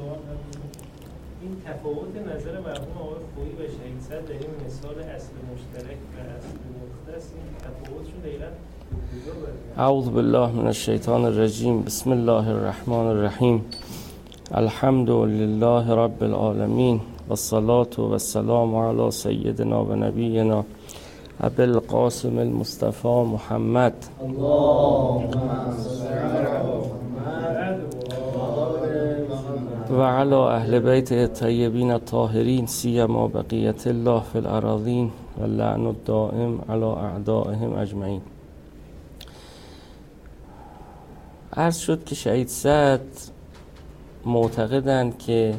این تفاوت نظر مرحوم آقای خویی و شهید صدر در این مثال اصل مشترک و اصل مختص، این تفاوتشون دقیقاً اعوذ بالله من الشیطان الرجیم. بسم الله الرحمن الرحیم. الحمد لله رب العالمین و الصلاة و السلام علی سیدنا و نبینا ابی القاسم المصطفى محمد و علی اهل بیت الطیبین الطاهرین سیما بقیت الله فی الاراضین و اللعن الدائم علی اعدائهم اجمعین. عرض شد که شهید صدر معتقدند که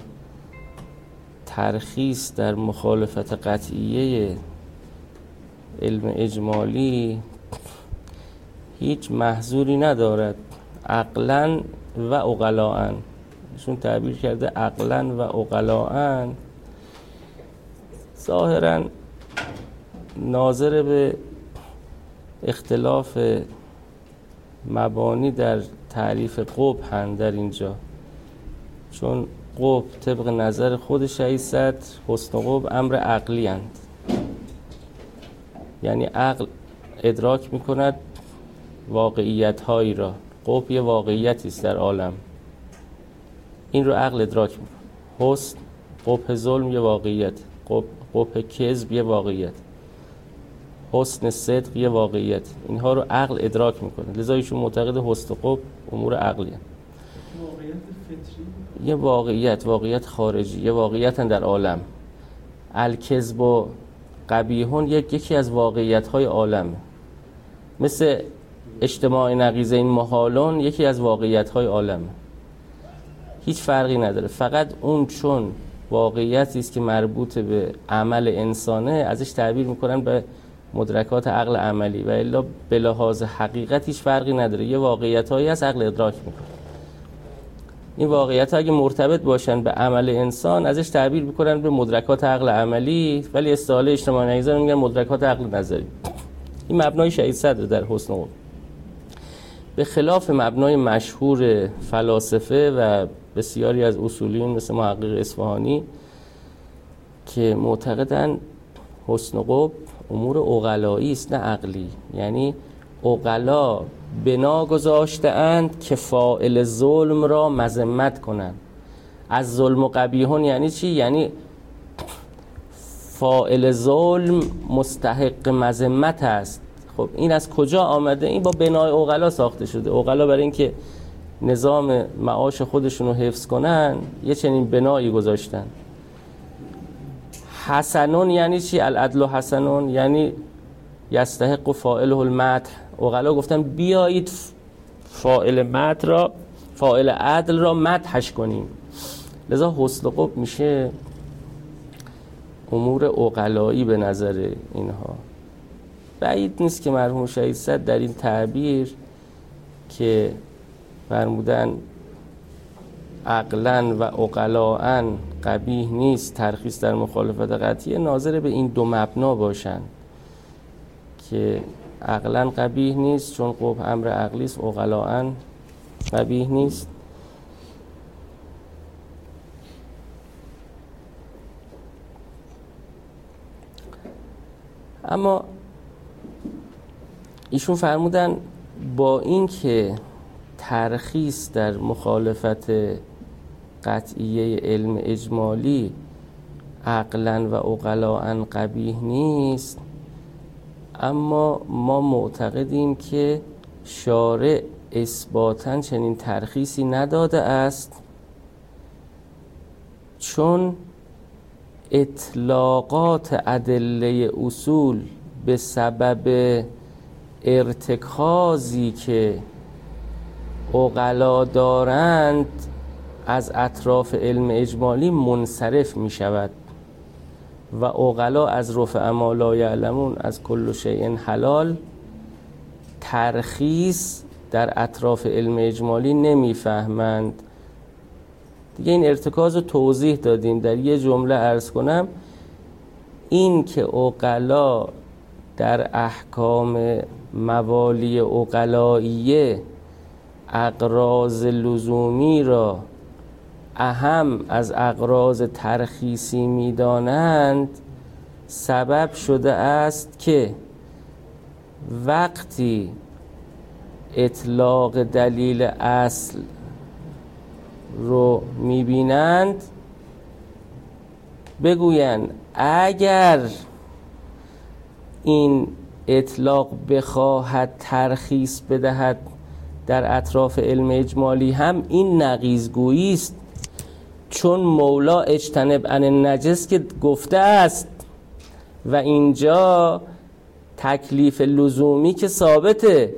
ترخیص در مخالفت قطعیه علم اجمالی هیچ محظوری ندارد، عقلاً و عقلاءً. ایشون تعبیر کرده عقلاً و عقلاءً، ظاهراً ناظر به اختلاف مبانی در تعریف قبح در اینجا، چون قبح طبق نظر خود شهید صدر حسن قبح امر عقلی اند، یعنی عقل ادراک میکند واقعیت هایی را. قبح یه واقعیتی است در عالم، این رو عقل ادراک میکنه. حسن، قبح ظلم یه واقعیت، قبح کذب یه واقعیت، حسن صدق یه واقعیت، اینها رو عقل ادراک میکنه. لذا ایشون معتقد حسن قبح امور عقلیه. واقعیت فطری یه واقعیت خارجی، یه واقعیت در عالم. الکذب و قبیحون یکی از واقعیت‌های عالم، مثل اجتماع نقیض این محالون یکی از واقعیت‌های عالم، هیچ فرقی نداره. فقط اون چون واقعیتی است که مربوط به عمل انسانه ازش تعبیر میکنن به مدرکات عقل عملی، و الا به لحاظ حقیقت هیچ فرقی نداره. یه واقعیت‌هایی از عقل ادراک میکنه. این واقعیت‌ها اگه مرتبط باشن به عمل انسان ازش تعبیر میکنن به مدرکات عقل عملی، ولی اصطلاح اجتماع نقیض میگن مدرکات عقل نظری. این مبنای شهید صدر در حسن قبح، به خلاف مبنای مشهور فلاسفه و بسیاری از اصولیون مثل محقق اصفهانی که معتقدن حسن قبح امور عقلایی است نه عقلی. یعنی عقلا بنا گذاشته اند که فاعل ظلم را مذمت کنند. از ظلم و قبیحون یعنی چی؟ یعنی فاعل ظلم مستحق مذمت است. خب این از کجا آمده؟ این با بنای عقلا ساخته شده. عقلا برای اینکه نظام معاش خودشون رو حفظ کنن یه چنین بنایی گذاشتن. حسنون یعنی چی؟ العدل حسنون یعنی یستحق فاعله المدح. عقلا گفتن بیایید فاعل عدل را مدحش کنیم. لذا حسن قبح میشه امور عقلایی به نظر اینها. بعید نیست که مرحوم شهید صدر در این تعبیر که فرمودن عقلاً و عقلاءً قبیح نیست ترخیص در مخالفت قطعیه، ناظر به این دو مبنا باشن که عقلاً قبیح نیست چون قبح امر عقلی است، عقلاءً قبیح نیست. اما ایشون فرمودن با این که ترخیص در مخالفت قطعیه علم اجمالی عقلاً و عقلاءً قبیح نیست، اما ما معتقدیم که شارع اثباتاً چنین ترخیصی نداده است، چون اطلاقات ادله اصول به سبب ارتکازی که عقلا دارند از اطراف علم اجمالی منصرف می شود و عقلا از رفع ما لا یعلمون از کل شیء حلال ترخیص در اطراف علم اجمالی نمی فهمند. دیگه این ارتکاز رو توضیح دادیم. در یه جمله عرض کنم این که عقلا در احکام موالی عقلائیه اغراض لزومی را اهم از اغراض ترخیصی می‌دانند سبب شده است که وقتی اطلاق دلیل اصل رو می‌بینند بگویند اگر این اطلاق بخواهد ترخیص بدهد در اطراف علم اجمالی هم این نقیض‌گویی است، چون مولا اجتنب عن النجس که گفته است و اینجا تکلیف لزومی که ثابته،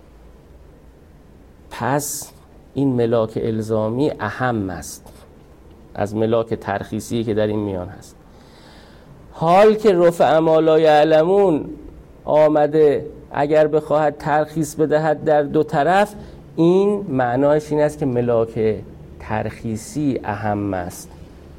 پس این ملاک الزامی اهم است از ملاک ترخیصی که در این میان هست. حال که رفع ما لا یعلمون آمده اگر بخواهد ترخیص بدهد در دو طرف، این معنایش این است که ملاک ترخیصی اهم است.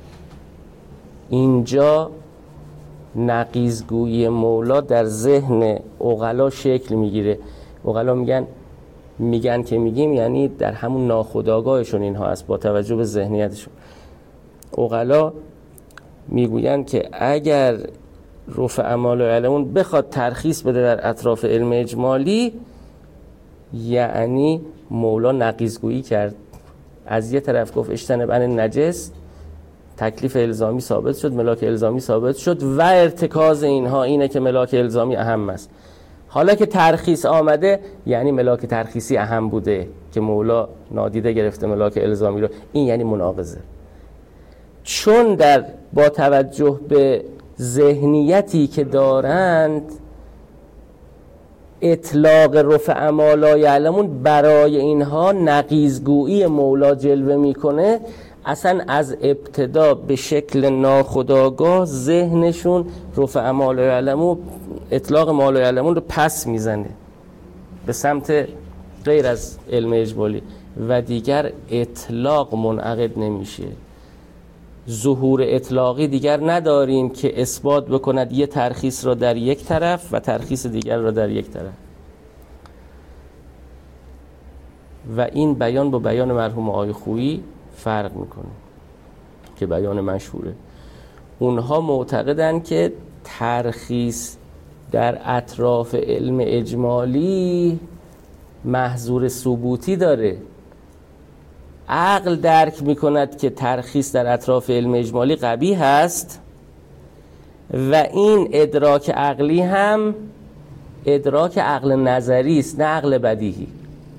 اینجا نقیض‌گویی مولا در ذهن عقلا شکل میگیره. عقلا میگن که میگیم یعنی در همون ناخودآگاهشون اینها است با توجه به ذهنیتشون. عقلا میگوین که اگر رفع ما لا یعلمون بخواد ترخیص بده در اطراف علم اجمالی، یعنی مولا نقیض‌گویی کرد. از یه طرف گفت اجتنب عن النجس، تکلیف الزامی ثابت شد، ملاک الزامی ثابت شد و ارتکاز اینها اینه که ملاک الزامی اهم است. حالا که ترخیص آمده یعنی ملاک ترخیصی اهم بوده که مولا نادیده گرفته ملاک الزامی رو. این یعنی مناقضه. چون با توجه به ذهنیتی که دارند اطلاق رفع ما لا یعلمون برای اینها نقیض‌گویی مولا جلوه میکنه، اصلا از ابتدا به شکل ناخودآگاه ذهنشون رفع ما لا یعلمون، اطلاق ما لا یعلمون رو پس میزنه به سمت غیر از علم اجمالی و دیگر اطلاق منعقد نمیشه. ظهور اطلاقی دیگر نداریم که اثبات بکند یه ترخیص را در یک طرف و ترخیص دیگر را در یک طرف. و این بیان با بیان مرحوم آقای خویی فرق میکنه که بیان مشهوره. اونها معتقدن که ترخیص در اطراف علم اجمالی محظور ثبوتی داره. عقل درک میکند که ترخیص در اطراف علم اجمالی قبیح است و این ادراک عقلی هم ادراک عقل نظری است نه عقل بدیهی.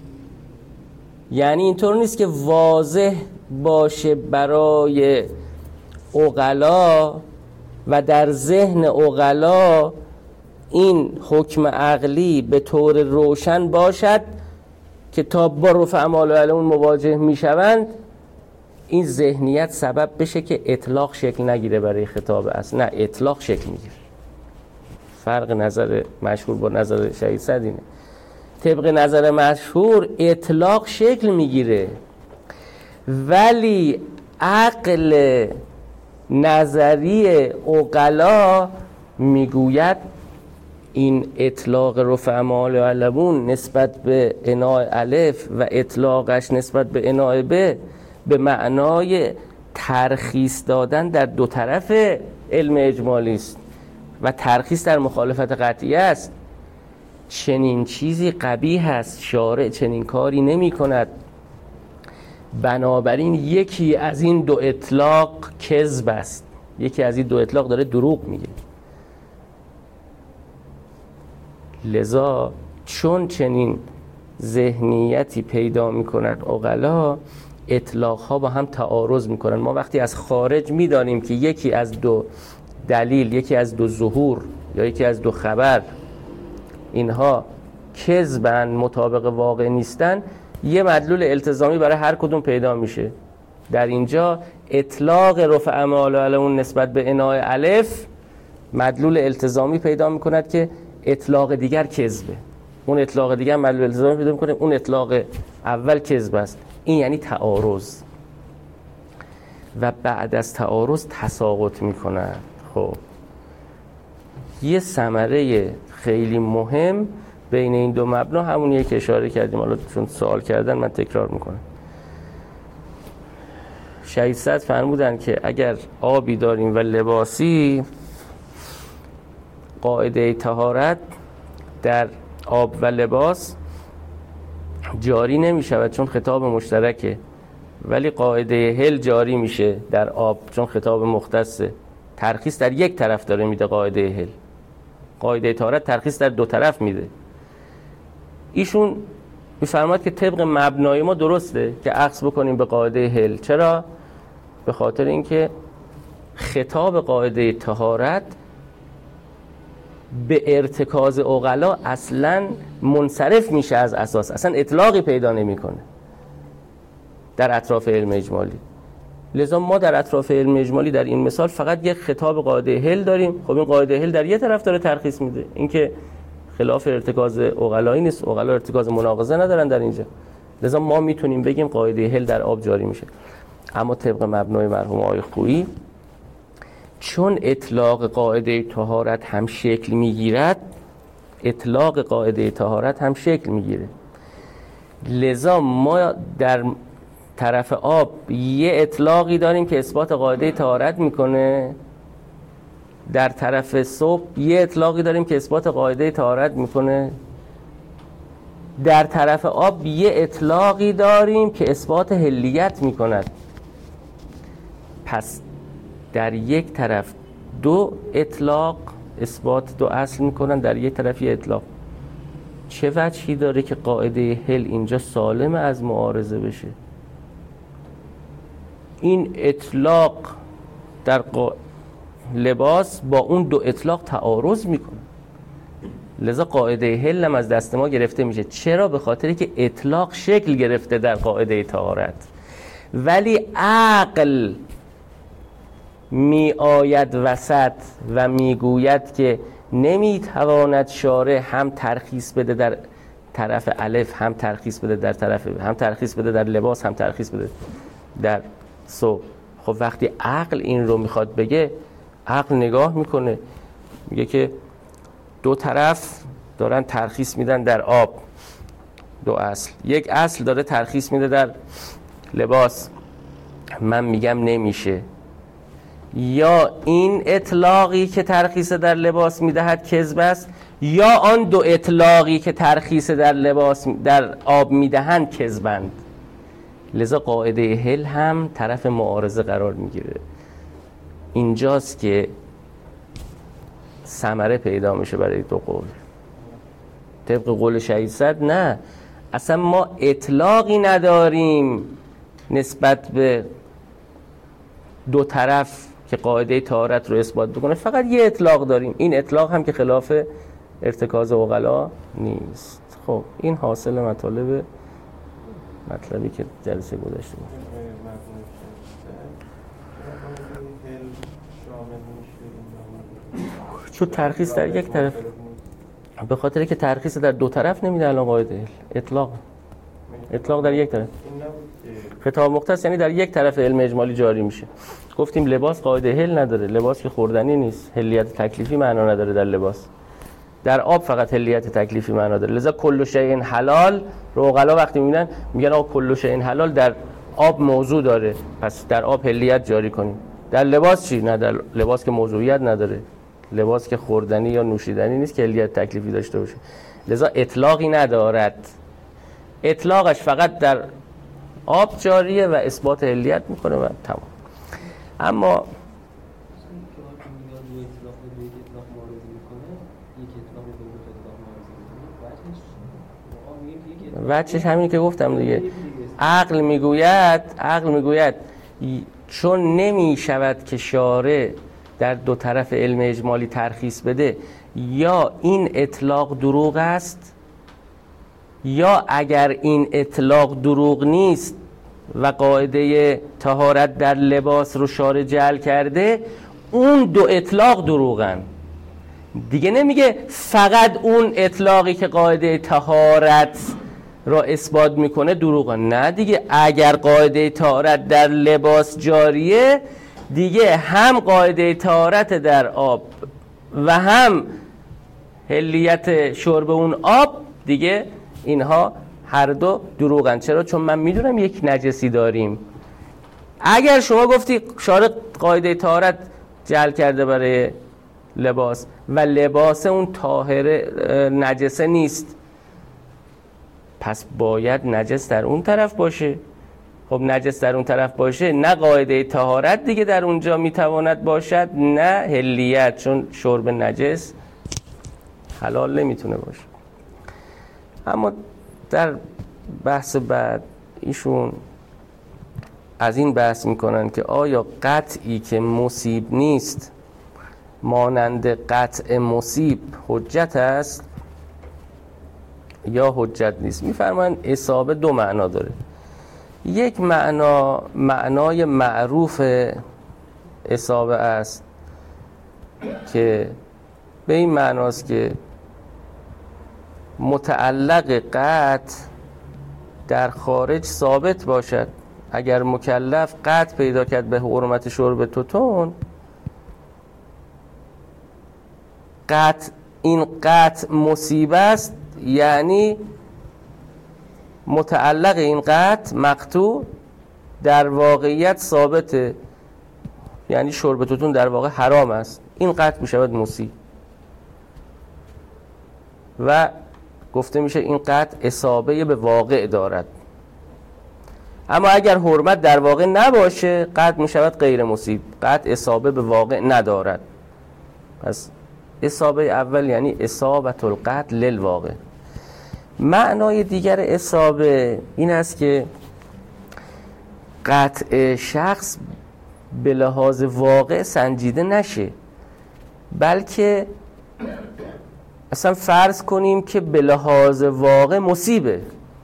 یعنی اینطور نیست که واضح باشه برای عقلا و در ذهن عقلا این حکم عقلی به طور روشن باشد که تا با رفع ما لا یعلمون مواجه میشوند این ذهنیت سبب بشه که اطلاق شکل نگیره برای خطاب اصل. نه، اطلاق شکل میگیره. فرق نظر مشهور با نظر شهید صدر اینه. طبق نظر مشهور اطلاق شکل میگیره ولی عقل نظری عقلا میگوید این اطلاق رفع ما لا یعلمون نسبت به اناء الف و اطلاقش نسبت به اناء ب به معنای ترخیص دادن در دو طرف علم اجمالی است و ترخیص در مخالفت قطعیه است. چنین چیزی قبیح است، شارع چنین کاری نمی کند. بنابراین یکی از این دو اطلاق کذب است، یکی از این دو اطلاق داره دروغ میگه. لذا چون چنین ذهنیتی پیدا میکند عقلا، اطلاق ها با هم تعارض میکنن. ما وقتی از خارج میدانیم که یکی از دو دلیل، یکی از دو ظهور یا یکی از دو خبر اینها کذبن، مطابق واقع نیستن، یه مدلول التزامی برای هر کدوم پیدا میشه. در اینجا اطلاق رفع ما لا یعلمون نسبت به اناء الف مدلول التزامی پیدا میکند که اطلاق دیگر کذبه، اون اطلاق دیگر مدلول التزامی پیدا میکنه اون اطلاق اول کذب است. این یعنی تعارض و بعد از تعارض تساقط میکنه. خب یه ثمره خیلی مهم بین این دو مبنا همونیه که اشاره کردیم، حالا چون سوال کردن من تکرار میکنم. شهید صدر فرمودن که اگر آبی داریم و لباسی، قاعده طهارت در آب و لباس جاری نمی شود چون خطاب مشترکه، ولی قاعده هل جاری میشه در آب چون خطاب مختصه. ترخیص در یک طرف داره میده قاعده هل، قاعده طهارت ترخیص در دو طرف میده. ایشون میفرماد که طبق مبنای ما درسته که اخذ بکنیم به قاعده هل. چرا؟ به خاطر اینکه خطاب قاعده طهارت به ارتکاز عقلا اصلا منصرف میشه از اساس، اصلا اطلاقی پیدا نمیکنه در اطراف علم اجمالی. لذا ما در اطراف علم اجمالی در این مثال فقط یک خطاب قاعده هل داریم. خب این قاعده هل در یک طرف داره ترخیص میده، این که خلاف ارتکاز عقلایی نیست، عقلا ارتکاز مناقضه ندارن در اینجا. لذا ما میتونیم بگیم قاعده هل در آب جاری میشه. اما طبق مبنای مرحوم آقای خویی، چون اطلاق قاعده طهارت هم شکل میگیرد، اطلاق قاعده طهارت هم شکل میگیره، لذا ما در طرف آب یه اطلاقی داریم که اثبات قاعده طهارت میکنه، در طرف صبح یه اطلاقی داریم که اثبات قاعده طهارت میکنه، در طرف آب یه اطلاقی داریم که اثبات حلیت میکند. پس در یک طرف دو اطلاق اثبات دو اصل میکنن، در یک طرف یه اطلاق. چه وجهی داره که قاعده هل اینجا سالم از معارضه بشه؟ این اطلاق در لباس با اون دو اطلاق تعارض میکنه، لذا قاعده هل هم از دست ما گرفته میشه. چرا؟ به خاطری که اطلاق شکل گرفته در قاعده طهارت، ولی عقل می آید وسط و می گوید که نمی تواند شارع هم ترخیص بده در طرف الف، هم ترخیص بده در طرف، هم ترخیص بده در لباس، هم ترخیص بده در صبح. خب وقتی عقل این رو میخواد بگه، عقل نگاه میکنه میگه که دو طرف دارن ترخیص میدن در آب، دو اصل، یک اصل داره ترخیص میده در لباس، من میگم نمیشه. یا این اطلاقی که ترخیص در لباس میدهد کذب است، یا آن دو اطلاقی که ترخیص در لباس در آب میدهند کذبند. لذا قاعده هل هم طرف معارضه قرار میگیره. اینجاست که ثمره پیدا میشه برای دو قول. طبق قول شهید صدر نه، اصلا ما اطلاقی نداریم نسبت به دو طرف که قاعده طهارت رو اثبات بکنه، فقط یه اطلاق داریم، این اطلاق هم که خلاف ارتکاز عقلا نیست. خب این حاصل مطالب مطلبی که جلسه گذشته بود. چون ترخیص در یک طرف، به خاطر که ترخیص در دو طرف نمیده الان قاعده اطلاق در یک طرف. خطاب مختص یعنی در یک طرف علم اجمالی جاری میشه. گفتیم لباس قاعده هل نداره، لباس که خوردنی نیست، حلیت تکلیفی معنا نداره در لباس. در آب فقط حلیت تکلیفی معنا داره. لذا کل شیء حلال رو عقلا وقتی میگن آقا کل شیء حلال در آب موضوع داره، پس در آب حلیت جاری کنیم. در لباس چی؟ نه، در لباس که موضوعیت نداره، لباس که خوردنی یا نوشیدنی نیست که حلیت تکلیفی داشته باشه. لذا اطلاقی ندارد، اطلاقش فقط در آب جاریه و اثبات حلیت میکنه و تمام. اما وجهش همین که گفتم دیگه. عقل میگوید چون نمی شود که شارع در دو طرف علم اجمالی ترخیص بده، یا این اطلاق دروغ است، یا اگر این اطلاق دروغ نیست و قاعده طهارت در لباس رو شارع جعل کرده، اون دو اطلاق دروغن. دیگه نمیگه فقط اون اطلاقی که قاعده طهارت را اثبات میکنه دروغه، نه دیگه. اگر قاعده طهارت در لباس جاریه، دیگه هم قاعده طهارت در آب و هم حلیت شرب اون آب، دیگه اینها هر دو دروغن. چرا؟ چون من میدونم یک نجسی داریم، اگر شما گفتی شارع قاعده طهارت جعل کرده برای لباس و لباس اون طاهر نجسه نیست، پس باید نجس در اون طرف باشه. خب نجس در اون طرف باشه، نه قاعده طهارت دیگه در اونجا میتواند باشد، نه حلیت، چون شرب نجس حلال نمیتونه باشه. اما در بحث بعد ایشون از این بحث میکنن که آیا قطعی که مصیب نیست مانند قطع مصیب حجت است یا حجت نیست. میفرمایند اصابه دو معنا داره. یک معنای معروف اصابه است که به این معناست که متعلق قطع در خارج ثابت باشد. اگر مکلف قطع پیدا کرد به حرمت شرب توتون، این قطع مصیبه است، یعنی متعلق این قطع مقطوع در واقعیت ثابته، یعنی شرب توتون در واقع حرام است، این قطع می شود مصیب و گفته میشه این قطع اصابه به واقع دارد. اما اگر حرمت در واقع نباشه قطع می شود غیر مصیب، قطع اصابه به واقع ندارد. پس اصابه اول یعنی اصابت القطع للواقع. معنای دیگر اصابه این است که قطع شخص به لحاظ واقع سنجیده نشه، بلکه اصلا فرض کنیم که به لحاظ واقع مصیبه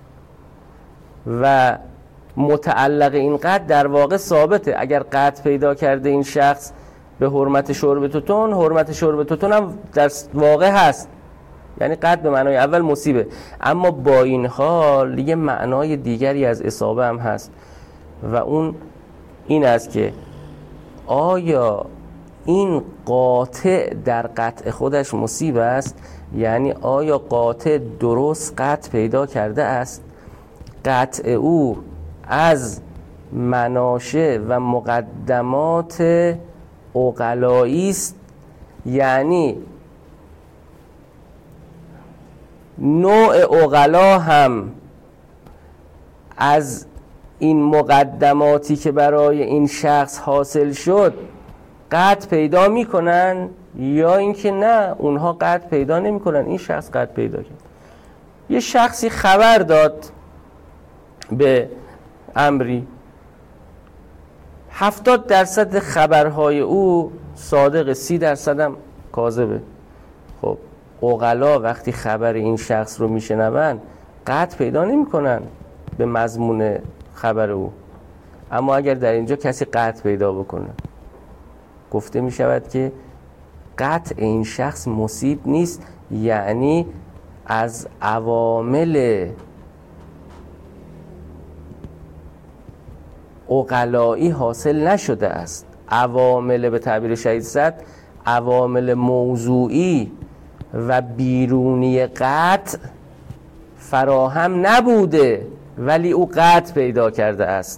و متعلق این قطع در واقع ثابته. اگر قطع پیدا کرده این شخص به حرمت شرب توتون، حرمت شرب توتون هم در واقع هست، یعنی قطع به معنای اول مصیبه. اما با این حال یه معنای دیگری از اصابه هم هست و اون این است که آیا این قاطع در قطع خودش مصیب است، یعنی آیا قاطع درست قطع پیدا کرده است، قطع او از مناشع و مقدمات عقلایی است، یعنی نوع عقلا هم از این مقدماتی که برای این شخص حاصل شد قطع پیدا میکنن، یا اینکه نه اونها قطع پیدا نمیکنن، این شخص قطع پیدا کرد. یه شخصی خبر داد به امری، 70% خبرهای او صادق، 30% هم کاذبه. خب عقلا وقتی خبر این شخص رو میشنون قطع پیدا نمیکنن به مضمون خبر او. اما اگر در اینجا کسی قطع پیدا بکنه، گفته می شود که قطع این شخص مصیب نیست، یعنی از عوامل عقلایی حاصل نشده است. عوامل به تعبیر شهید صدر عوامل موضوعی و بیرونی قطع فراهم نبوده ولی او قطع پیدا کرده است.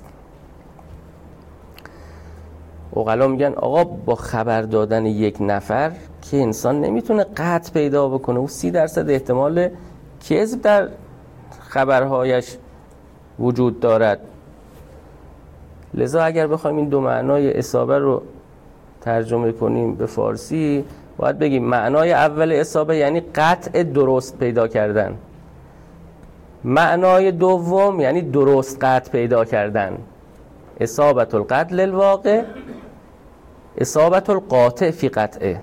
عقلا میگن آقا با خبر دادن یک نفر که انسان نمیتونه قطع پیدا بکنه، او 30% احتمال کذب در خبرهایش وجود دارد. لذا اگر بخوایم این دو معنای اصابه رو ترجمه کنیم به فارسی، باید بگیم معنای اول اصابه یعنی قطع درست پیدا کردن، معنای دوم یعنی درست قطع پیدا کردن. اصابت القطع للواقع، اصابت القاطع فی قطعه.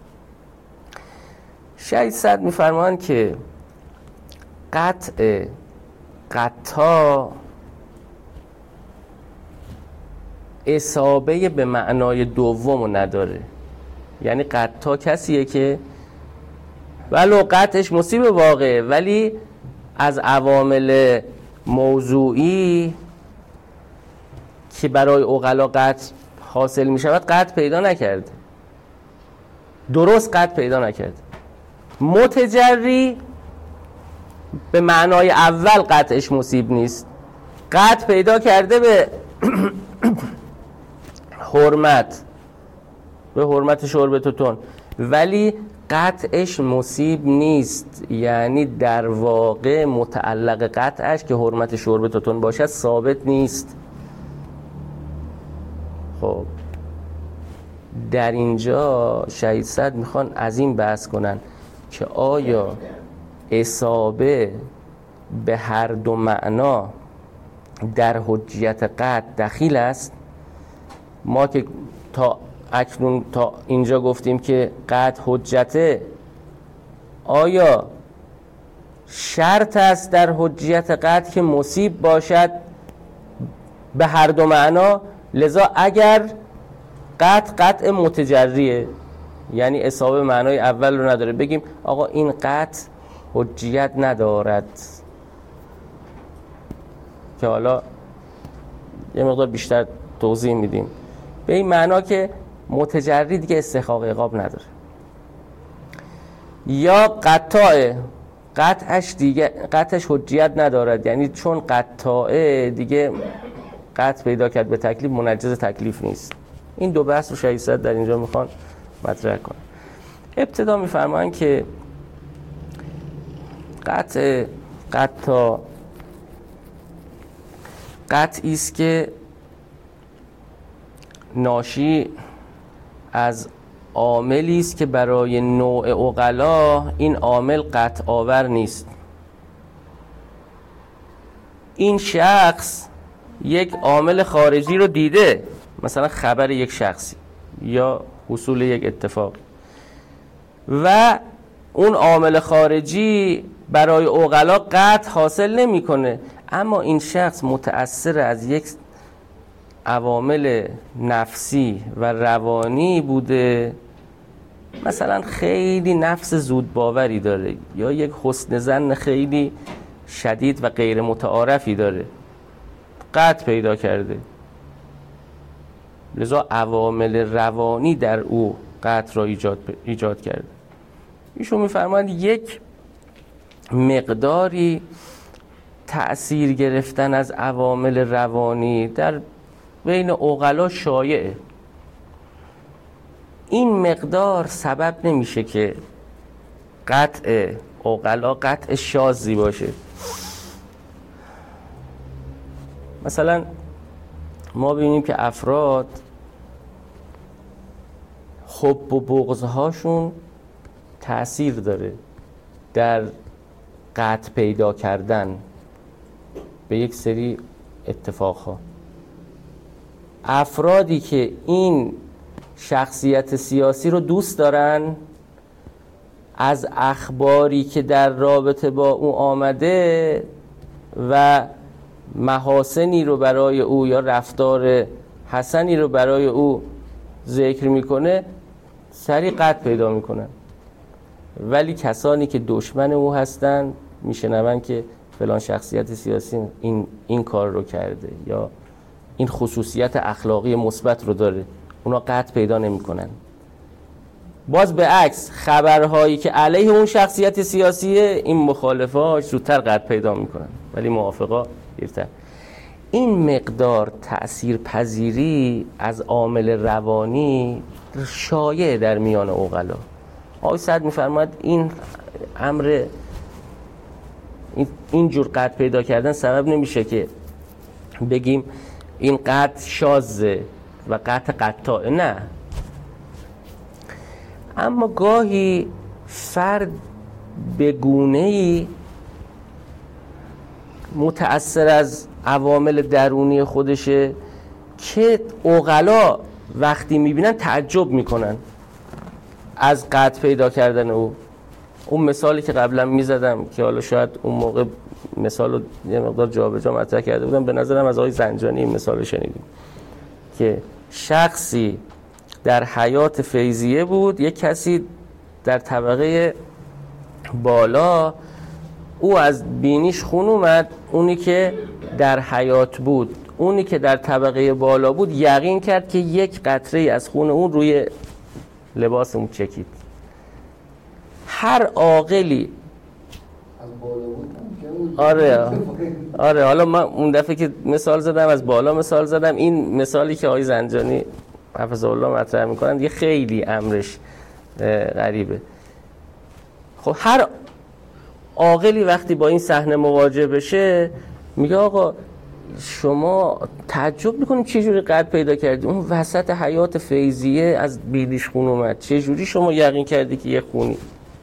شهید صدر میفرمان که قطع قطع اصابه به معنای دوم نداره، یعنی قطع کسیه که ولو قطعش مصیب واقعه ولی از عوامل موضوعی که برای عقلا قطع حاصل می شود قطع پیدا نکرده، درست قطع پیدا نکرده. متجری به معنای اول قطعش مصیب نیست، قطع پیدا کرده به حرمت به حرمت شرب توتون، ولی قطعش مصیب نیست، یعنی در واقع متعلق قطعش که حرمت شرب توتون باشد ثابت نیست. خب در اینجا شهید صدر میخوان از این بحث کنن که آیا اصابه به هر دو معنا در حجیت قطع دخیل است؟ ما که تا اکنون تا اینجا گفتیم که قطع حجته، آیا شرط است در حجیت قطع که مصیب باشد به هر دو معنا؟ لذا اگر قطع متجریه، یعنی اصابه معنای اول رو نداره، بگیم آقا این قطع حجیت ندارد، که حالا یه مقدار بیشتر توضیح میدیم، به این معنا که متجری دیگه استحقاق عقاب نداره. یا قطعش حجیت ندارد، یعنی چون قطعه دیگه قطع پیدا کرد به تکلیف، منجز تکلیف نیست. این دو بحث رو شهید صدر در اینجا میخوان مطرح کنن. ابتدا میفرمان که قطعی است که ناشی از عاملی است که برای نوع عقلا این عامل قطع آور نیست. این شخص یک عامل خارجی رو دیده، مثلا خبر یک شخصی یا حصول یک اتفاق، و اون عامل خارجی برای عقلا قطع حاصل نمیکنه، اما این شخص متأثر از یک عوامل نفسی و روانی بوده، مثلا خیلی نفس زود باوری داره یا یک حسن ظن خیلی شدید و غیر متعارفی داره، قطع پیدا کرده، لذا عوامل روانی در او قطع را ایجاد کرده. ایشون میفرماند یک مقداری تأثیر گرفتن از عوامل روانی در بین عقلا شایعه. این مقدار سبب نمیشه که قطع عقلا قطع شاذی باشه. مثلا ما ببینیم که افراد حب و بغض‌هاشون تأثیر داره در قطع پیدا کردن به یک سری اتفاقها. افرادی که این شخصیت سیاسی رو دوست دارن، از اخباری که در رابطه با او آمده و محاسنی رو برای او یا رفتار حسنی رو برای او ذکر میکنه سریع قطع پیدا میکنن، ولی کسانی که دشمن او هستن میشنون که فلان شخصیت سیاسی این کار رو کرده یا این خصوصیت اخلاقی مثبت رو داره، اونا قطع پیدا نمیکنن. باز به عکس خبرهایی که علیه اون شخصیت سیاسیه، این مخالفاش زودتر قطع پیدا میکنن ولی موافقا دیرتر. این مقدار تأثیر پذیری از عامل روانی شایع در میان عقلا. آقای صدر میفرماید این امر اینجور قطع پیدا کردن سبب نمیشه که بگیم این قطع شاذه و قطع نه، اما گاهی فرد به گونه‌ای متأثر از عوامل درونی خودشه که عقلا وقتی میبینن تعجب میکنن از قطع پیدا کردن او. اون مثالی که قبلا میزدم که حالا شاید اون موقع مثال رو یه مقدار جابجا مطرح کرده بودم، به نظرم از آقای زنجانی این مثال رو شنیدیم که شخصی در حیات فیضیه بود، یک کسی در طبقه بالا، او از بینیش خون اومد، اونی که در حیات بود، اونی که در طبقه بالا بود یقین کرد که یک قطره از خون اون روی لباس اون چکید. هر عاقلی آره حالا من اون دفعه که مثال زدم از بالا مثال زدم، این مثالی که آقای زنجانی حفظ الله مطرح میکنن دیگه خیلی امرش غریبه. خب هر عاقلی وقتی با این صحنه مواجه بشه میگه آقا شما تعجب میکنید چه جوری قد پیدا کردی؟ اون وسط حیات فیضیه از بیلیش خون اومد، چه جوری شما یقین کردی که یه خونی؟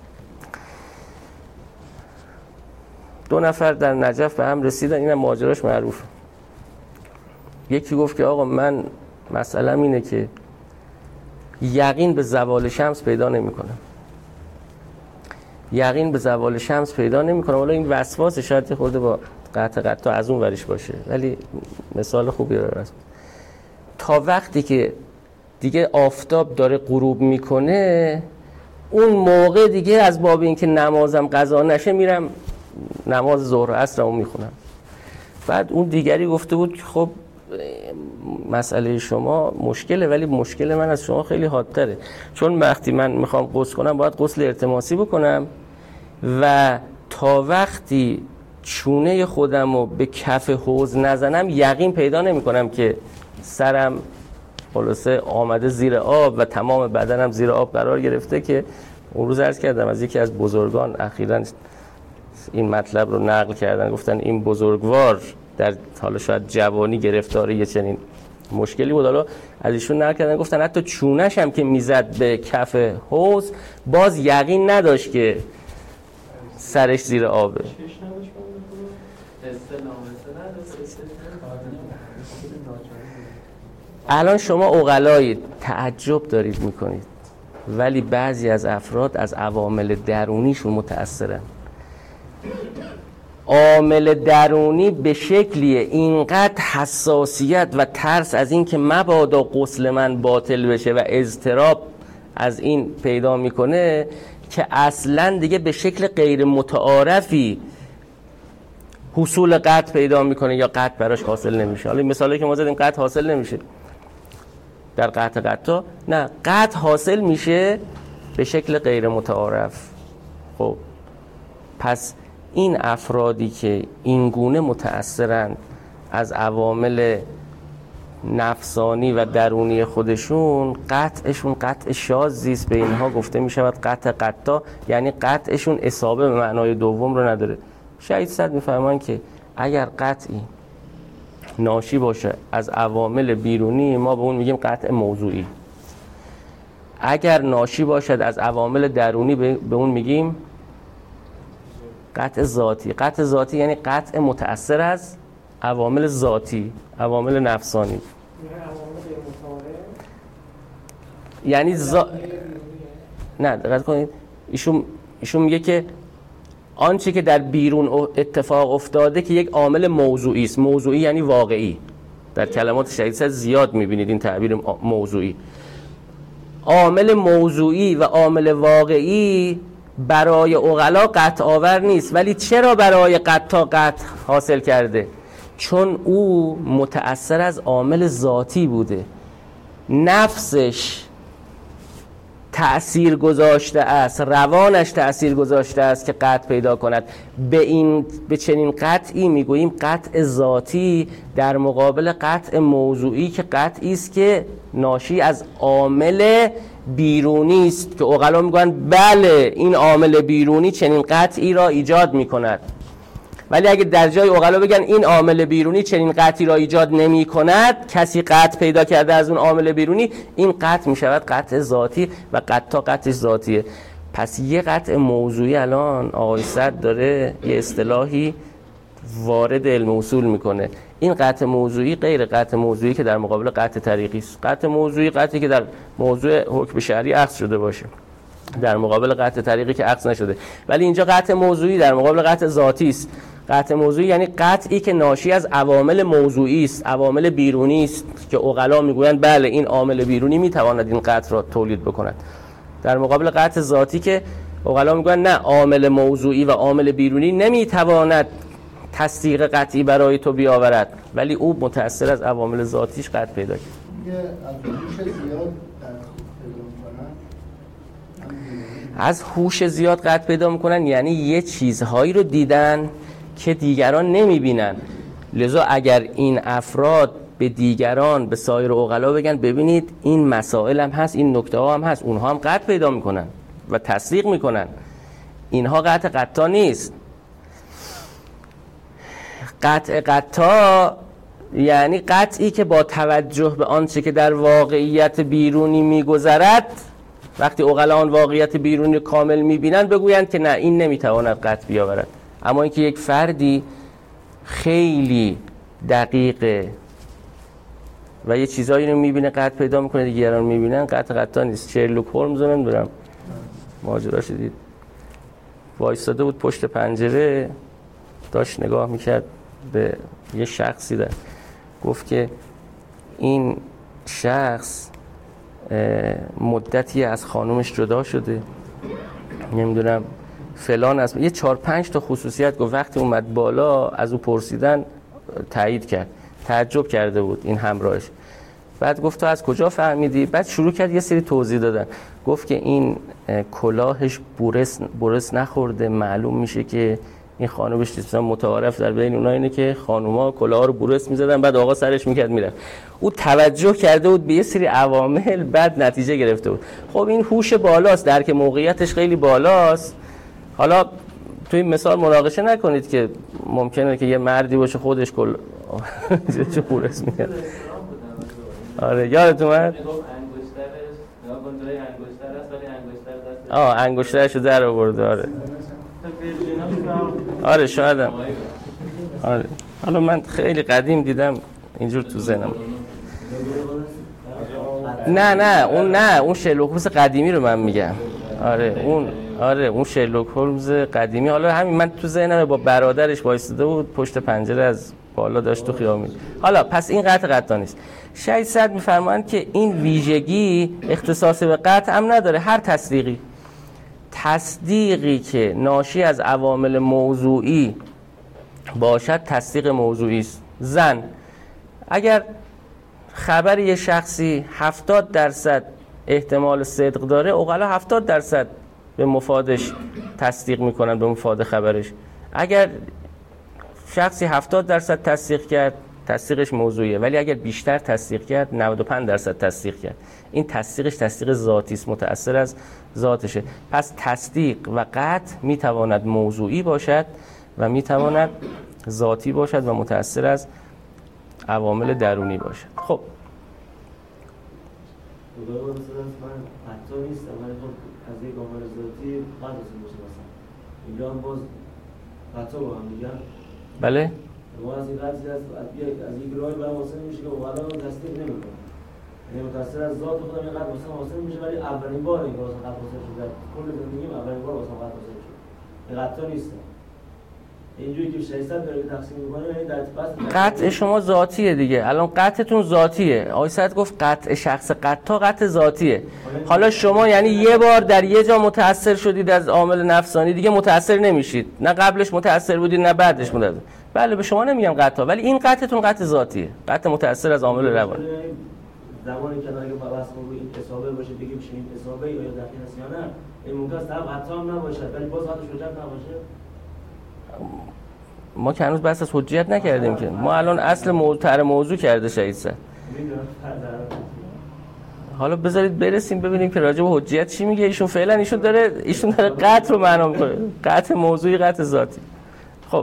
2 نفر در نجف به هم رسیدن، اینم ماجراش معروف. یکی گفت که آقا من مسئله‌م اینه که یقین به زوال شمس پیدا نمی‌کنم. یقین به زوال شمس پیدا نمی‌کنم. حالا این وسواس شاید خورده با قطع از اون ورش باشه، ولی مثال خوبی رو راست. تا وقتی که دیگه آفتاب داره غروب میکنه، اون موقع دیگه از باب این که نمازم قضا نشه میرم نماز ظهر و عصرمو میخونم. بعد اون دیگری گفته بود که خب مسئله شما مشکله، ولی مشکل من از شما خیلی حادتره، چون وقتی من میخوام غسل کنم باید غسل التماسی بکنم و تا وقتی چونه خودم رو به کف حوض نزنم یقین پیدا نمی کنم که سرم خلاصه آمده زیر آب و تمام بدنم زیر آب قرار گرفته. که اون روز عرض کردم از یکی از بزرگان اخیراً این مطلب رو نقل کردن، گفتن این بزرگوار در حالا شاید جوانی گرفتار یه چنین مشکلی بود. حالا از ایشون نقل کردن گفتن حتی چونش هم که میزد به کف حوض باز یقین نداشت که سرش زیر آبه. الان شما عقلایید تعجب دارید میکنید، ولی بعضی از افراد از عوامل درونیشون متأثرن. عامل درونی به شکلیه اینقدر حساسیت و ترس از این که مبادا غسل من باطل بشه و اضطراب از این پیدا میکنه که اصلا دیگه به شکل غیر متعارفی حصول قطع پیدا میکنه یا قطع براش حاصل نمیشه. حالا این مثالی که ما زدیم قطع حاصل نمیشه در قطع نه، قطع حاصل میشه به شکل غیر متعارف. خب پس این افرادی که این گونه متأثرند از عوامل نفسانی و درونی خودشون، قطعشون قطع شاذی است. به اینها گفته می شود قطع، یعنی قطعشون اصابه به معنای دوم رو نداره. شهید صدر می‌فرمایند که اگر قطعی ناشی باشه از عوامل بیرونی ما به اون میگیم قطع موضوعی، اگر ناشی باشد از عوامل درونی به اون میگیم قطع ذاتی. قطع ذاتی یعنی قطع متأثر از عوامل ذاتی، عوامل نفسانی. یعنی نه دقت کنید، ایشون میگه که آنچه که در بیرون اتفاق افتاده که یک عامل موضوعی است. موضوعی یعنی واقعی. در کلمات شهید صدر زیاد میبینید این تعبیر موضوعی. عامل موضوعی و عامل واقعی برای عقلا قطع آور نیست، ولی چرا برای قطع حاصل کرده؟ چون او متأثر از عامل ذاتی بوده، نفسش تأثیر گذاشته است، روانش تأثیر گذاشته است که قطع پیدا کند. به چنین قطعی میگوییم قطع ذاتی در مقابل قطع موضوعی که قطعی است که ناشی از عامل بیرونی است که عقلا میگن بله این عامل بیرونی چنین قطعی را ایجاد میکند. ولی اگه در جای عقلا بگن این عامل بیرونی چنین قطعی را ایجاد نمی کند، کسی قطع پیدا کرده از اون عامل بیرونی، این قطع می شود قطع ذاتی و قطعش ذاتیه. پس یه قطع موضوعی الان آقای صدر داره یه اصطلاحی وارد علم اصول میکنه. این قطع موضوعی غیر قطع موضوعی که در مقابل قطع طریقی است. قطع موضوعی قطعی که در موضوع حکم شرعی اخذ شده باشه در مقابل قطع طریقی که اخذ نشده. ولی اینجا قطع موضوعی در مقابل قطع ذاتی است. قطع موضوعی یعنی قطعی که ناشی از عوامل موضوعی است، عوامل بیرونی است که عقلا میگویند بله این عامل بیرونی میتواند این قطع را تولید بکند. در مقابل قطع ذاتی که عقلا میگویند نه، عامل موضوعی و عامل بیرونی نمیتواند تصدیق قطعی برای تو بیاورد، ولی او متأثر از عوامل ذاتیش قطع پیدا کرد. از هوش زیاد قطع پیدا میکنن یعنی یه چیزهایی رو دیدن که دیگران نمیبینن. لذا اگر این افراد به دیگران، به سایر عقلا بگن ببینید این مسائل هم هست، این نکته ها هم هست، اونها هم قطع پیدا میکنن و تصدیق میکنن. اینها قطع نیست. قطع یعنی قطعی که با توجه به آنچه که در واقعیت بیرونی میگذرد، وقتی عقلا آن واقعیت بیرونی کامل میبینن بگویند که نه این نمیتواند قطع بیاورد. اما اینکه یک فردی خیلی دقیقه و یه چیزایی رو میبینه قطع پیدا میکنه دیگران میبینن، قطع نیست. شرلوک هولمز رو نمیدونم ماجرا شدید، وایستاده بود پشت پنجره داشت نگاه میکرد به یه شخصی در گفت که این شخص مدتی از خانومش جدا شده، نمیدونم فلان است، یه 4-5 تا خصوصیت گفت. وقتی اومد بالا از او پرسیدن تایید کرد، تعجب کرده بود این همراهش. بعد گفت تو از کجا فهمیدی؟ بعد شروع کرد یه سری توضیح دادن. گفت که این کلاهش بورس نخورده، معلوم میشه که این خانومش مثلا متعارف در بین اونها اینه که خانوما کلاه رو بورس میزدن بعد آقا سرش میکرد میرفت. او توجه کرده بود به یه سری عوامل بعد نتیجه گرفته بود. خب این هوش بالاست، درک موقعیتش خیلی بالاست. حالا توی این مثال مناقشه نکنید که ممکنه که یه مردی باشه خودش چه بورس میکرد. آره یادت اومد؟ انگشترش رو در آورده. آره شایدم. آره حالا من خیلی قدیم دیدم اینجور تو ذهنم. نه اون شرلوک هولمز قدیمی رو من میگم. اون شرلوک هولمز قدیمی. حالا همین من تو ذهنم با برادرش وایساده بود پشت پنجره از بالا داشت تو خیابون. حالا پس این قطع نیست. شهید صدر میفرمایند که این ویژگی اختصاص به قطع هم نداره. هر تصدیقی که ناشی از عوامل موضوعی باشد تصدیق موضوعی است. زن اگر خبر یه شخصی 70% احتمال صدق داره، عقلا 70% به مفادش تصدیق میکنن، به مفاد خبرش. اگر شخصی 70% تصدیق کرد تصدیقش موضوعیه، ولی اگر بیشتر تصدیق کرد 95% تصدیق کرد، این تصدیقش تصدیق ذاتی است، متأثر از ذاتشه. پس تصدیق و قطع میتواند موضوعی باشد و میتواند ذاتی باشد و متأثر از عوامل درونی باشد. خب من حتی نیستم، ولی خب از یک عامل ذاتی قطع باشه. مثلا اینجا هم باز قطع با هم میگن. بله ما از این قضیه از یک راهی برای حاصل میشه که اولا رو تصدیق نمیکنه، یعنی متأثر از ذات خودم این قطع مثلا حاصل میشه، ولی اولین بار این واسه قطع حاصل شده کل زندگیم، اولین بار واسه قطع حاصل شده. این قطع نیست. اینجوری که 600 داره تقسیم میکنه، یعنی در پس قطع شما ذاتیه دیگه. الان قطعتون ذاتیه. آقای سعد گفت قطع شخص قطع ذاتیه. حالا شما یعنی یه بار در یه جا متأثر شدید از عامل نفسانی، دیگه متأثر نمیشید. نه قبلش متأثر بودید نه بعدش متأثر. بله به شما نمیگم قطع، ولی این قطعتون قطع ذاتیه، قطع متأثر از عامل روانی. زمانی که اگه بحث رو این حسابه باشه بگیم چه این حسابه یا دقیق است یا نه، این ممکن است قطع هم نباشه، ولی باز حالش حجت نباشه. ما که هنوز بحث از حجیت نکردیم که. ما الان اصل موضوع کرده شهید صاحب. حالا بذارید برسیم ببینیم که راجع به حجیت چی میگه. ایشون داره قطع رو معنا میکنه. قطع موضوعی، قطع ذاتی. خب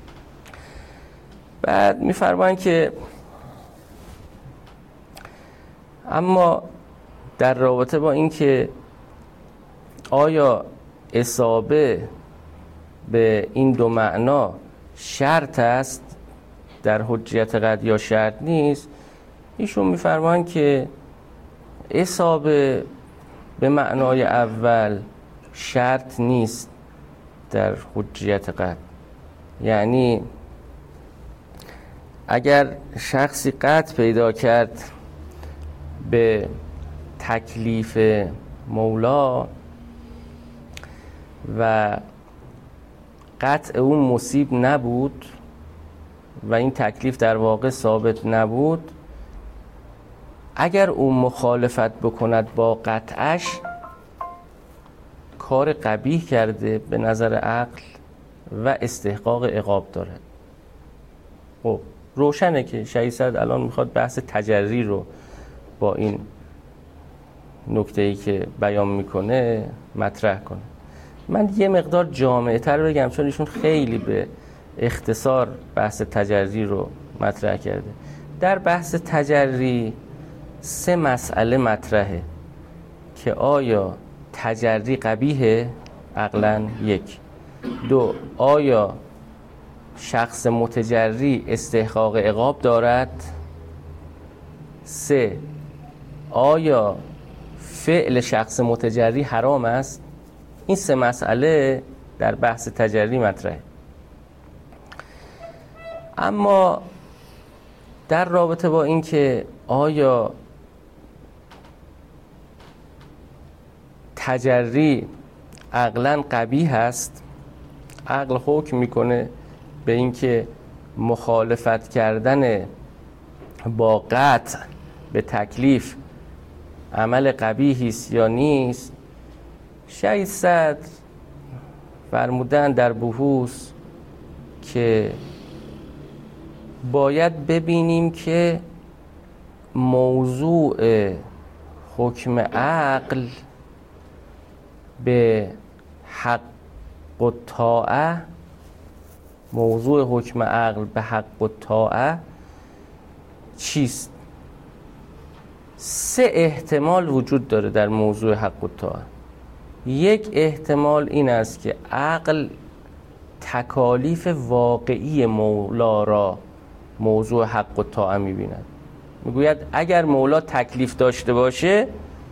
بعد میفرمایند که اما در رابطه با این که آیا اصابه به این دو معنا شرط است در حجیت قطع یا شرط نیست، ایشون میفرمایند که اصابه به معنای اول شرط نیست در حجیت قطع. یعنی اگر شخصی قطع پیدا کرد به تکلیف مولا و قطع اون مصیب نبود و این تکلیف در واقع ثابت نبود، اگر اون مخالفت بکند با قطعش کار قبیح کرده به نظر عقل و استحقاق عقاب دارد. خب روشنه که شهید صدر الان میخواد بحث تجری رو با این نکته‌ای که بیان میکنه مطرح کنه. من یه مقدار جامع‌تر بگم چون ایشون خیلی به اختصار بحث تجری رو مطرح کرده. در بحث تجری 3 مسئله مطرحه که آیا تجری قبیحه؟ عقلاً 1. 2. آیا شخص متجری استحقاق عقاب دارد؟ 3. آیا فعل شخص متجری حرام است؟ این 3 مسئله در بحث تجری مطرحه. اما در رابطه با این که آیا تجری عقلاً قبیح است، عقل حکم میکنه به این که مخالفت کردن با قطع به تکلیف عمل قبیحی است یا نیست. شهید صدر فرمودن در بحوث که باید ببینیم که موضوع حکم عقل به حق و طاعه، موضوع حکم عقل به حق و طاعه چیست؟ 3 احتمال وجود داره در موضوع حق و طاعه. 1 احتمال این است که عقل تکالیف واقعی مولا را موضوع حق و طاعه می‌بیند. میگوید اگر مولا تکلیف داشته باشه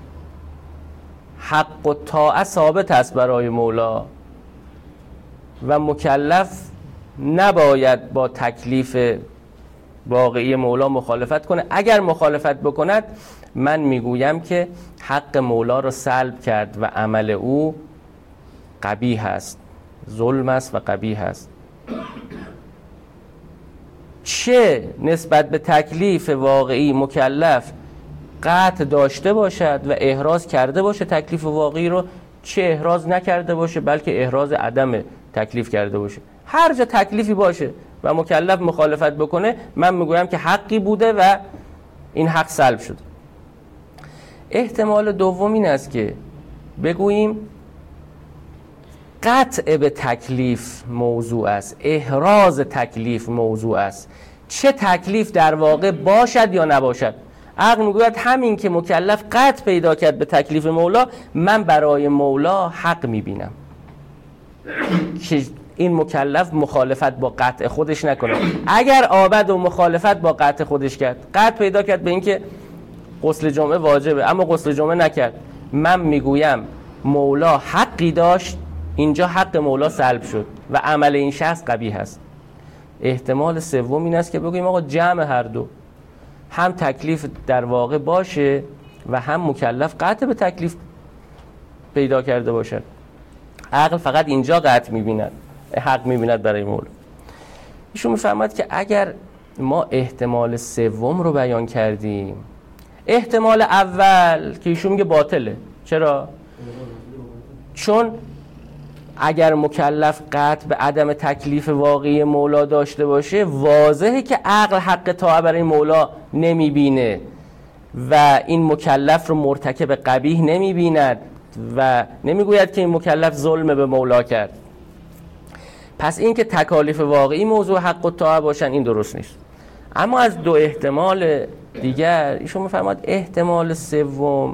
حق و طاعه ثابت است برای مولا و مکلف نباید با تکلیف واقعی مولا مخالفت کنه. اگر مخالفت بکند من میگویم که حق مولا را سلب کرد و عمل او قبیح است، ظلم است و قبیح است. چه نسبت به تکلیف واقعی مکلف قطع داشته باشد و احراز کرده باشه تکلیف واقعی رو، چه احراز نکرده باشه بلکه احراز عدم تکلیف کرده باشه. هر جا تکلیفی باشه و مکلف مخالفت بکنه من میگویم که حقی بوده و این حق سلب شد. احتمال دوم این است که بگوییم قطع به تکلیف موضوع است، احراز تکلیف موضوع است، چه تکلیف در واقع باشد یا نباشد. عقل میگوید همین که مکلف قطع پیدا کرد به تکلیف مولا من برای مولا حق میبینم که این مکلف مخالفت با قطع خودش نکنه. اگر عابد و مخالفت با قطع خودش کرد، قطع پیدا کرد به این که غسل جمعه واجبه اما غسل جمعه نکرد، من میگویم مولا حقی داشت، اینجا حق مولا سلب شد و عمل این شخص قبیح است. احتمال سوم این است که بگوییم آقا جمع هر دو، هم تکلیف در واقع باشه و هم مکلف قطع به تکلیف پیدا کرده باشد. عقل فقط اینجا قطع میبیند، حق میبیند برای مولا. ایشون میفهمد که اگر ما احتمال سوم رو بیان کردیم، احتمال اول که ایشون میگه باطله. چرا؟ چون اگر مکلف قطع به عدم تکلیف واقعی مولا داشته باشه واضحه که عقل حق طاعه برای مولا نمیبینه و این مکلف رو مرتکب قبیح نمیبیند و نمیگوید که این مکلف ظلم به مولا کرد. پس این که تکالیف واقعی موضوع حق و طاعه باشن این درست نیست. اما از 2 احتمال دیگر ایشون میفرماد احتمال سوم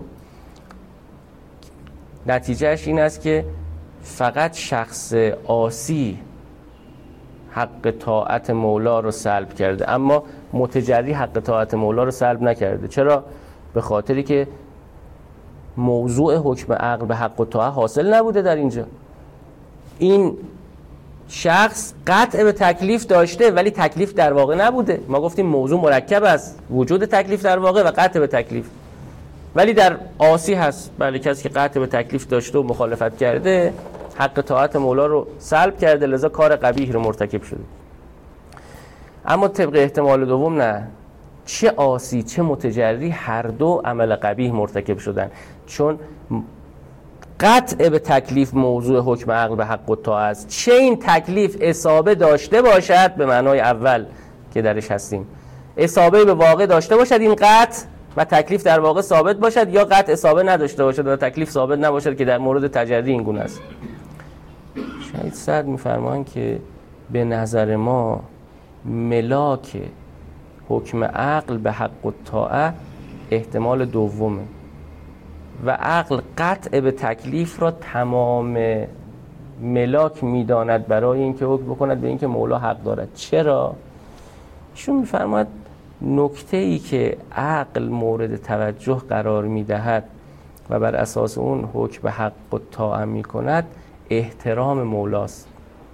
نتیجهش این است که فقط شخص عاصی حق طاعت مولا رو سلب کرده اما متجری حق طاعت مولا رو سلب نکرده. چرا؟ به خاطری که موضوع حکم عقل به حق و طاعه حاصل نبوده در اینجا. این شخص قطع به تکلیف داشته ولی تکلیف در واقع نبوده. ما گفتیم موضوع مرکب است، وجود تکلیف در واقع و قطع به تکلیف، ولی در عاصی هست. بله، کسی که قطع به تکلیف داشته و مخالفت کرده حق طاعت مولا رو سلب کرده، لذا کار قبیح رو مرتکب شده. اما طبق احتمال دوم نه، چه عاصی چه متجری هر دو عمل قبیح مرتکب شدن، چون قطع به تکلیف موضوع حکم عقل به حق و طاعه است. چه این تکلیف اصابه داشته باشد به معنای اول که درش هستیم. اصابه به واقع داشته باشد این قطع و تکلیف در واقع ثابت باشد، یا قطع اصابه نداشته باشد و تکلیف ثابت نباشد که در مورد تجری این گونه است. شاید صدر می‌فرمایند که به نظر ما ملاک حکم عقل به حق و طاعه احتمال دومه و عقل قطع به تکلیف را تمام ملاک میداند برای اینکه حکم بکند به اینکه مولا حق دارد. چرا؟ ایشون میفرماید نکته ای که عقل مورد توجه قرار میدهد و بر اساس اون حکم به حق و طاعه میکند احترام مولاست.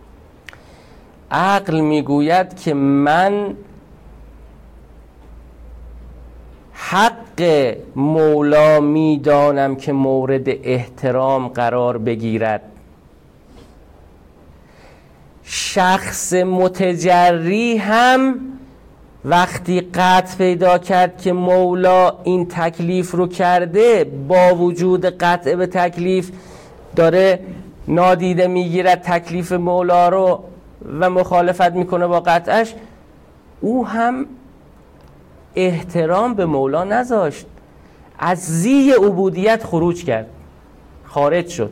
عقل میگوید که من حق مولا میدانم که مورد احترام قرار بگیرد. شخص متجری هم وقتی قطع پیدا کرد که مولا این تکلیف رو کرده، با وجود قطع به تکلیف داره نادیده میگیرد تکلیف مولا رو و مخالفت میکنه با قطعش، او هم احترام به مولا نذاشت، از زی عبودیت خروج کرد، خارج شد.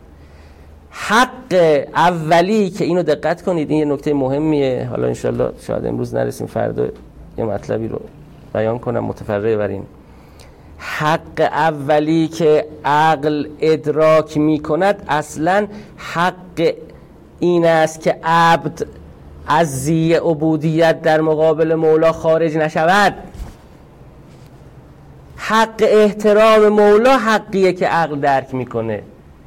حق اولی که اینو دقت کنید، این یه نکته مهمیه، حالا انشالله شاید امروز نرسیم فردا یه مطلبی رو بیان کنم متفرع بر این. حق اولی که عقل ادراک می کند اصلا حق این است که عبد از زی عبودیت در مقابل مولا خارج نشود. حق احترام مولا حقیه که عقل درک میکنه.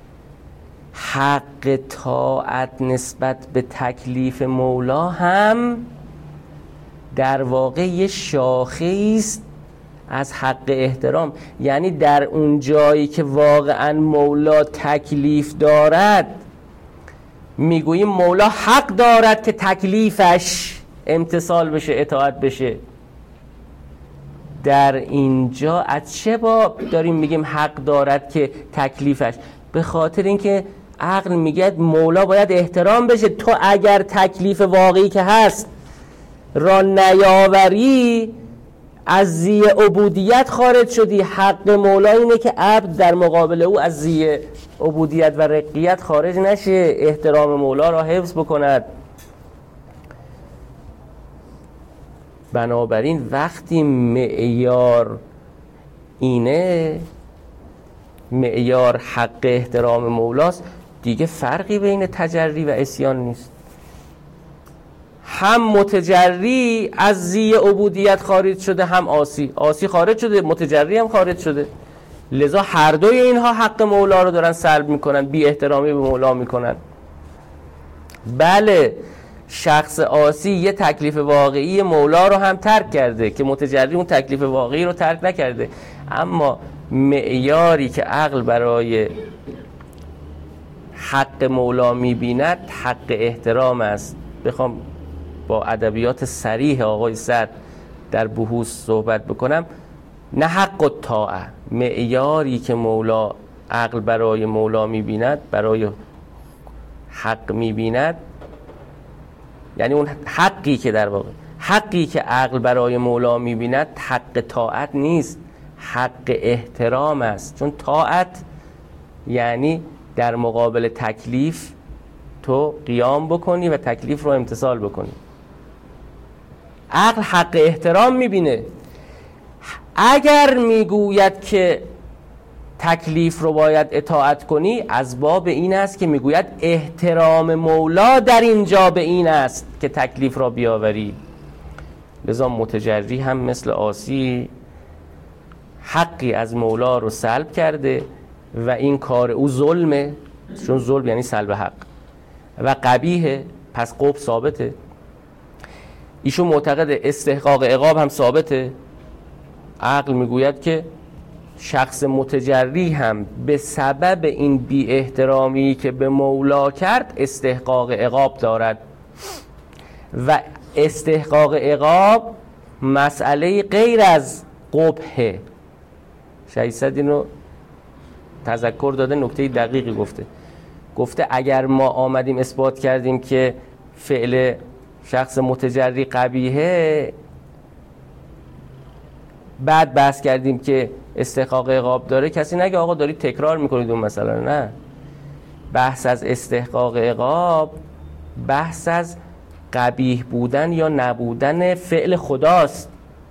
حق طاعت نسبت به تکلیف مولا هم در واقع یه شاخه است از حق احترام. یعنی در اون جایی که واقعا مولا تکلیف دارد، میگوییم مولا حق دارد که تکلیفش امتثال بشه، اطاعت بشه. در اینجا از چه باب داریم میگیم حق دارد که تکلیفش؟ به خاطر اینکه عقل میگه مولا باید احترام بشه. تو اگر تکلیف واقعی که هست را نیاوری، از زی عبودیت خارج شدی. حق مولا اینه که عبد در مقابل او از زی عبودیت و رقیت خارج نشه، احترام مولا را حفظ بکند. بنابراین وقتی معیار اینه، معیار حق احترام مولاست، دیگه فرقی بین تجری و عصیان نیست. هم متجری از زی عبودیت خارج شده، هم عاصی خارج شده، متجری هم خارج شده. لذا هر دوی اینها حق مولا رو دارن سلب میکنن، بی احترامی به مولا میکنن. بله، شخص عاصی یه تکلیف واقعی مولا رو هم ترک کرده که متجری اون تکلیف واقعی رو ترک نکرده، اما معیاری که عقل برای حق مولا میبیند حق احترام است. بخوام با ادبیات صریح آقای صدر در بحوث صحبت بکنم، نه حق و طاعه، معیاری که مولا عقل برای مولا میبیند، برای حق میبیند، یعنی اون حقی که در واقع حقی که عقل برای مولا میبیند حق طاعت نیست، حق احترام است. چون طاعت یعنی در مقابل تکلیف تو قیام بکنی و تکلیف رو امتثال بکنی. عقل حق احترام میبینه. اگر میگوید که تکلیف رو باید اطاعت کنی، از باب این است که میگوید احترام مولا در اینجا به این است که تکلیف را بیاوری. لذا متجری هم مثل عاصی حقی از مولا رو سلب کرده و این کار او ظلمه، چون ظلم یعنی سلب حق، و قبیحه، پس قبح ثابته. ایشون معتقد استحقاق عقاب هم ثابته. عقل میگوید که شخص متجری هم به سبب این بی احترامی که به مولا کرد استحقاق عقاب دارد و استحقاق عقاب مسئله غیر از قبحه. شایسته اینو تذکر داده، نکته دقیقی گفته اگر ما آمدیم اثبات کردیم که فعل شخص متجری قبیحه، بعد بحث کردیم که استحقاق عقاب داره، کسی نگه آقا دارید تکرار میکنید اون مثلا. نه، بحث از استحقاق عقاب بحث از قبیح بودن یا نبودن فعل خداست.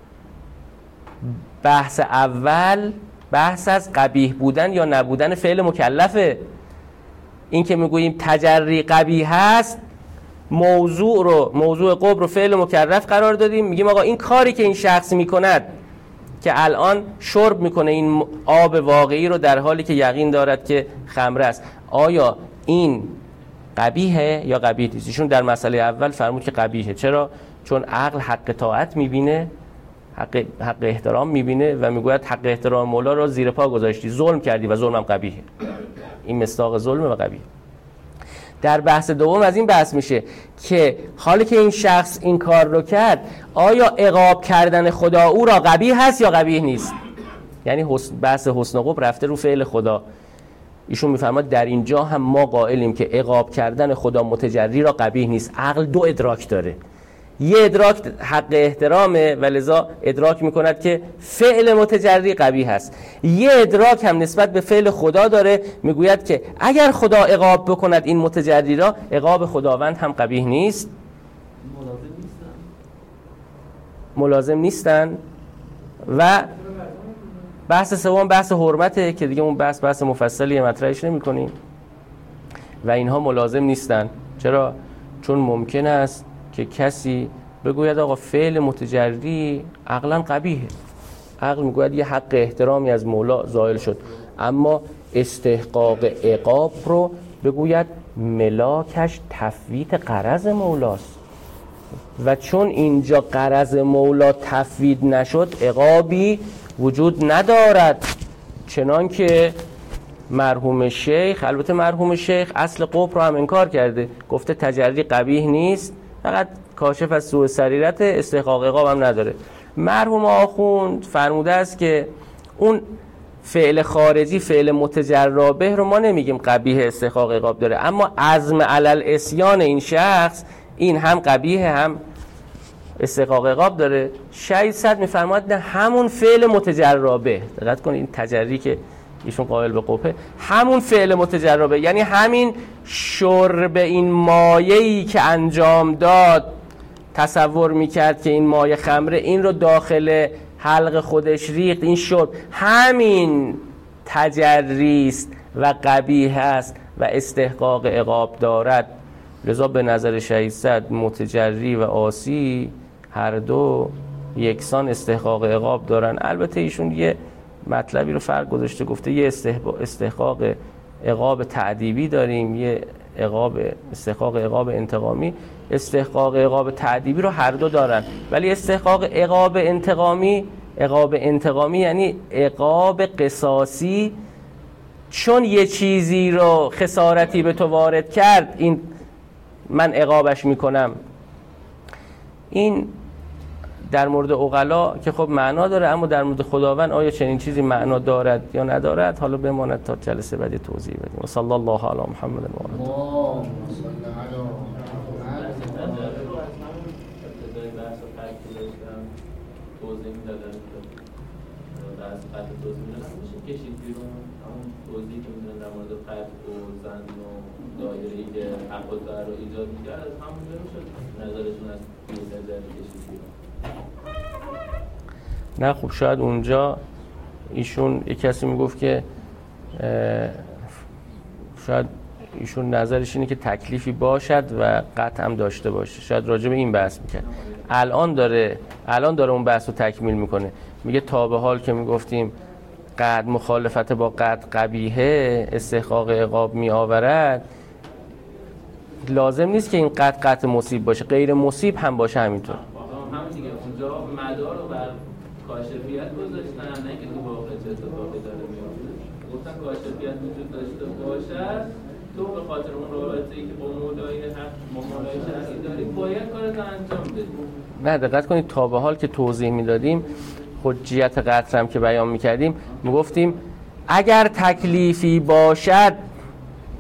بحث اول بحث از قبیح بودن یا نبودن فعل مکلفه. این که میگوییم تجری قبیح هست، موضوع قبح رو فعل مکلف قرار دادیم، میگیم آقا این کاری که این شخص میکند که الان شرب میکنه این آب واقعی رو در حالی که یقین دارد که خمره است، آیا این قبیحه یا قبیح نیست؟ ایشون در مسئله اول فرمود که قبیحه. چرا؟ چون عقل حق طاعت میبینه، حق احترام میبینه و میگوید حق احترام مولا رو زیر پا گذاشتی، ظلم کردی و ظلمم قبیحه. این مصداق ظلمه و قبیحه. در بحث دوم از این بحث میشه که حالی که این شخص این کار رو کرد، آیا عقاب کردن خدا او را قبیح هست یا قبیح نیست؟ یعنی بحث حسن و قبح رفته رو فعل خدا. ایشون میفرماد در اینجا هم ما قائلیم که عقاب کردن خدا متجری را قبیح نیست. عقل دو ادراک داره، یه ادراک حق احترامه و لذا ادراک میکند که فعل متجری قبیح هست، یه ادراک هم نسبت به فعل خدا داره، میگوید که اگر خدا عقاب بکند این متجری را، عقاب خداوند هم قبیح نیست. ملازم نیستن. و بحث سوم بحث حرمته که دیگه اون بحث مفصلی مطرحش نمی کنیم. و اینها ملازم نیستن. چرا؟ چون ممکن است که کسی بگوید آقا فعل متجری عقلا قبیحه، عقل میگوید یه حق احترامی از مولا زائل شد، اما استحقاق عقاب رو بگوید ملاکش تفویت غرض مولاست و چون اینجا غرض مولا تفویت نشد عقابی وجود ندارد. چنان که مرحوم شیخ، البته مرحوم شیخ اصل قبح رو هم انکار کرده، گفته تجری قبیح نیست، فقط کاشف از سوء سریرت، استحقاق عقاب هم نداره. مرحوم آخوند فرموده است که اون فعل خارجی، فعل متجری به رو ما نمیگیم قبیح استحقاق عقاب داره، اما عزم علی العصیان این شخص این هم قبیح هم استحقاق عقاب داره. شهید صدر میفرماید نه، همون فعل متجری به، دقت کنید این تجری که ایشون قائل به قبحه، همون فعل متجری به، یعنی همین شرب این مایه‌ای که انجام داد، تصور میکرد که این مایه خمره، این رو داخل حلق خودش ریخت، این شرب همین تجریست و قبیح است و استحقاق عقاب دارد. لذا به نظر شهید صدر متجری و عاصی هر دو یکسان استحقاق عقاب دارن. البته ایشون یه مطلبی رو فرق گذاشته، گفته یه استحقاق عقاب تعدیبی داریم، یه استحقاق عقاب انتقامی. استحقاق عقاب تعدیبی رو هر دو دارن، ولی استحقاق عقاب انتقامی یعنی عقاب قصاصی، چون یه چیزی رو خسارتی به تو وارد کرد، این من عقابش میکنم. این در مورد عقلا که خب معنا داره، اما در مورد خداوند آیا چنین چیزی معنا دارد یا ندارد حالا بماند تا جلسه بعد توضیح بدیم. و صلی الله علی محمد و آله. توضیح میدادن از قطع توضیح میدادن میشه کشید بیرون همون توضیح که میدونن در مورد قطع و زن و دایره‌ای که حق و ضرر رو ایجاد میکرد، از همون جا میشد نظرشون از بی‌نظری کشید بیرون. نه خب شاید اونجا ایشون یک کسی میگفت که شاید ایشون نظرش اینه که تکلیفی باشد و قطع هم داشته باشه، شاید راجع به این بحث میکرد. الان داره اون بحث رو تکمیل میکنه، میگه تا به حال که میگفتیم قطع مخالفت با قطع قبیحه استحقاق عقاب میآورد، لازم نیست که این قطع مصیب باشه، غیر مصیب هم باشه همینطور. همین دیگه اونجا مدار رو بر کاشفیت گذاشتن، نه که تو واقع چه اتفاقی داره میفته. گفتن کاشفیت وجود داشته باشد، تو به خاطر اون رابطه‌ای که با مولای حق مولای شرعی داری باید کارت انجام بدی. نه دقت کنید تا به حال که توضیح میدادیم، حجیت قطع هم که بیان میکردیم، میگفتیم اگر تکلیفی باشد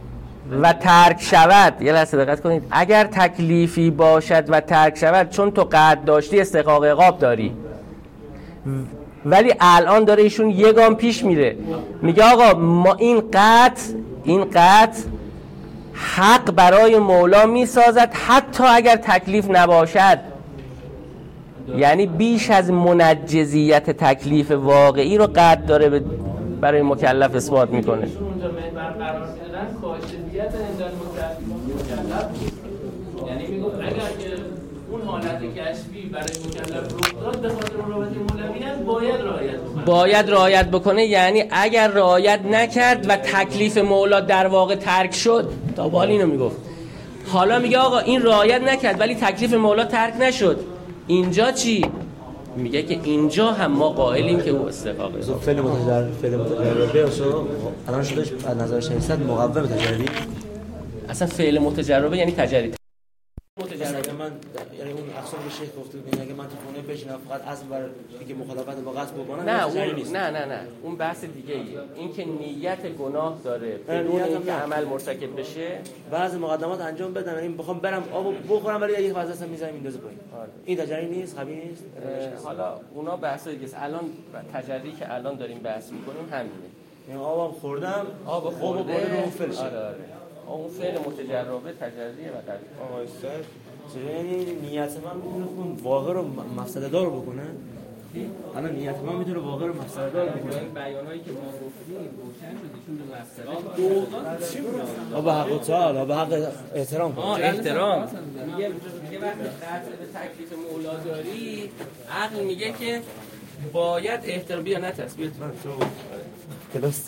و ترک شود، یه لحظه دقت کنید، اگر تکلیفی باشد و ترک شود، چون تو قطع داشتی استحقاق عقاب داری، ولی الان داره ایشون یه گام پیش میره، میگه آقا ما این قطع حق برای مولا میسازد حتی اگر تکلیف نباشد. یعنی بیش از منجزیت تکلیف واقعی رو قطع داره برای مکلف اثبات میکنه. اونجا محور قرار دادن کاشفیت انسان مکلف، یعنی میگفت اگر که اون حالت کشفی برای مکلف رخ داد به خاطر اون رابطه مولویت باید رعایت بکنه. یعنی اگر رعایت نکرد و تکلیف مولا در واقع ترک شد، تا بال اینو میگفت، حالا میگه آقا این رعایت نکرد ولی تکلیف مولا ترک نشد، اینجا چی؟ میگه که اینجا هم ما قائلیم که او استحقاقه. فعل متجربه الان شدش از نظر 600 مقوم تجربی. اصلا فعل متجربه یعنی تجری. متجربه من یعنی اون اقسام شیخ گفته بود اگه من تو خونه بشینم فقط عزم بر اینکه مخالفت با قصد بکنم نه اون بحث دیگه ایه. این که نیت گناه داره بدون اینکه عمل مرتکب بشه، بعضی مقدمات انجام بدم، یعنی بخوام برم آبو بخورم ولی یه واسه اصلا میذارم میندازه پایین. این تجری نیست، خبی نیست. حالا اونا بحث دیگه است. الان تجری که الان داریم بحث میکنیم همینه. یعنی آبم خوردم، آب خورده رو فلش. آره. اون فعل متجربه تجریه و قلب. آقا استاد یعنی نیت من میتونه اون واقع رو مفسده دار بکنه. الان نیت من میتونه واقع رو مفسده دار بکنه. این بیانایی که ما گفتیم روشن شد ایشون به مفسده چی بود؟ به حق تعالی، به حق احترام. احترام. میگه وقتی قطع به تکلیف مولا داری، عقل میگه که باید احترام بیا نترس بیا کلاس.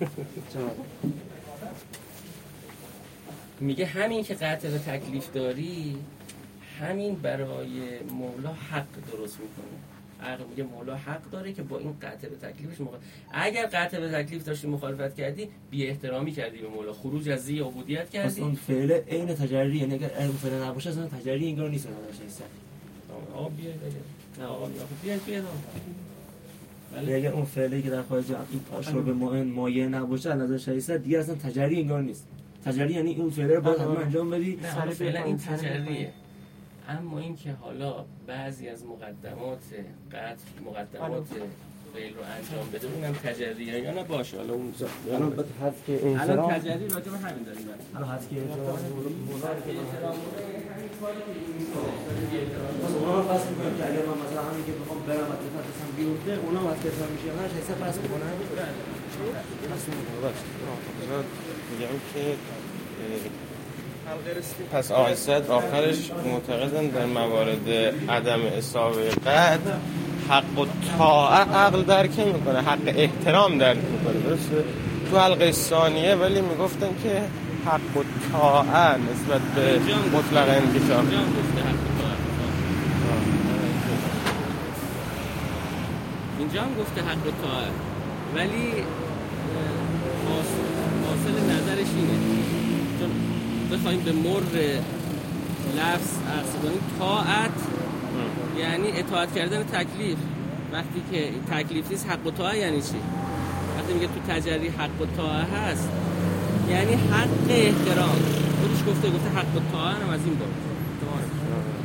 میگه همین که قطع به تکلیف داری، همین برای مولا حق درست میکنه. عقل میگه مولا حق داره که با این قطع به تکلیفش اگر قطع به تکلیف داشتی مخالفت کردی، بی احترامی کردی به مولا، خروج از زی عبودیت کردی. اصلا فعل عین تجری، یعنی اگر اون فعل نباشه اصلا تجری انگار نیست. آقا بیاید نه آقا بیاید ولی اگر اون فعلی که در خارج این آشور به مایه نباشه از نظر شریعت دیگه اصلا تجری انگار نیست. تجری یعنی اون فعل رو باید انجام بدی. نه فعلا این تجریه. اما این که حالا بعضی از مقدمات فعل رو انجام بده اونم تجریه یا نه باشه. حالا اون الان بعد حد که الان تجری راجع به همین داریم. الان حد که مولا که اونا پس میگم که اگر من مثلا همین که بخوام برم مثلا بیفته اونا وقت که میشه من حساب پس میکنم. میگم که پس آقای صدر آخرش معتقدن در موارد عدم اصابه قد حق و طاعه عقل درک میکنه، حق احترام درک میکنه. درسته؟ تو حلقه ثانیه ولی میگفتن که حق و طاعه نسبت به مطلق انکشاف. اینجا هم گفته حق و طاعه، ولی حاصل نظرش اینه چون بخوایم به مر لفظ عرض کنیم طاعت یعنی اطاعت کردن تکلیف. وقتی که تکلیف نیست حق و طاعه یعنی چی؟ وقتی میگه تو تجری حق و طاعه هست یعنی حق احترام. خودش گفته حق و طاعه هم از این بود.